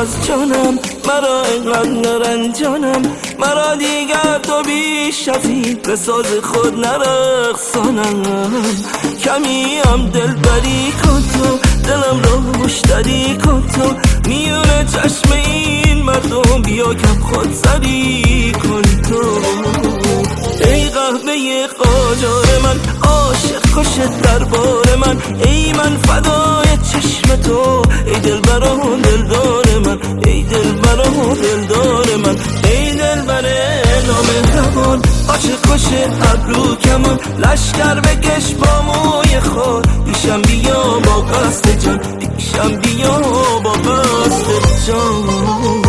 از جانم، مرا اینقدر رنجانم، مرا دیگر تو بیش از این به ساز خود نرقصانم. کمی هم دلبری کن تو، دلم رو مشتری کن تو، میونه چشم این مردم بیا کم خود سری کن تو. ای قهوه قاجار من، عاشق کشت دربار من، ای من فدای چشم تو، ای دلبر و دلدار من، ای دلبر و دلدار من، ای دلبر نامهربان، عاشق کشت ابرو کمان، لشکر بکش با موی خود، پیشم بیا با قصد جان، پیشم بیا با قصد جان.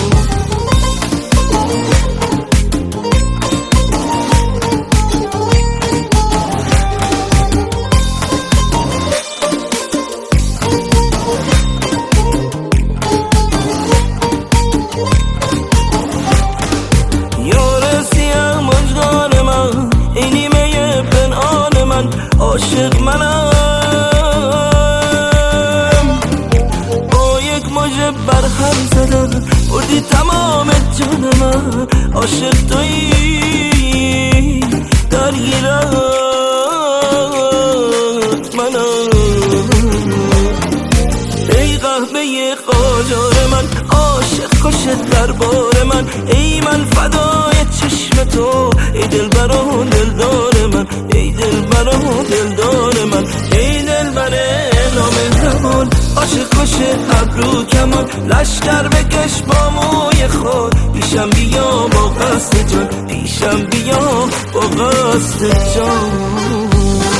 عاشق منم با یک مژه برهم زدن، بردی تمام جان من، عاشق تویی درگیرت منم. ای قهوه قاجار من، عاشق کشت دربار من، ای من فدای چشم تو، ای دلبر و دلدار من، ای دلبر و دلدار من، ای دلبر نامهربان، عاشق کشت ابرو کمان، لشکر بکش با موی خود، پیشم بیا با قصد جان، پیشم بیا با قصد جان.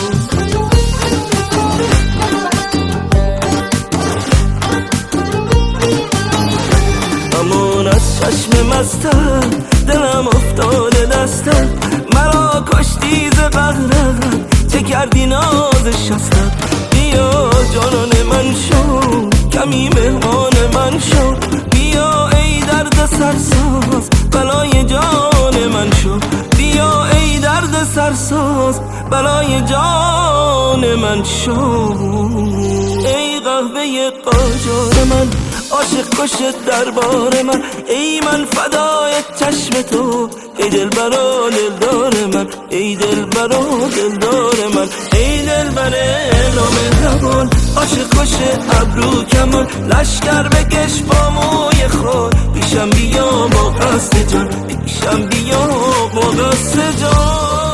امان از چشم مستم، دلم افتاده دستم، مرا کشتی ز قهرت، چه کردی ناز شستم. بیا جانان من شو، کمی مهمان من شو، بیا ای درد سرساز، بلای جان من شو، بیا ای درد سرساز، بلای جان من شو. ای قهوه قاجار من، عاشق کشت دربار من، ای من فدای چشم تو، ای دلبر و دلدار من، ای دلبر و دلدار من، ای دلبر نامهربان، عاشق کشت ابرو کمان، لشکر بکش با موی خود، پیشم بیا با قصد جان، پیشم بیا با قصد جان.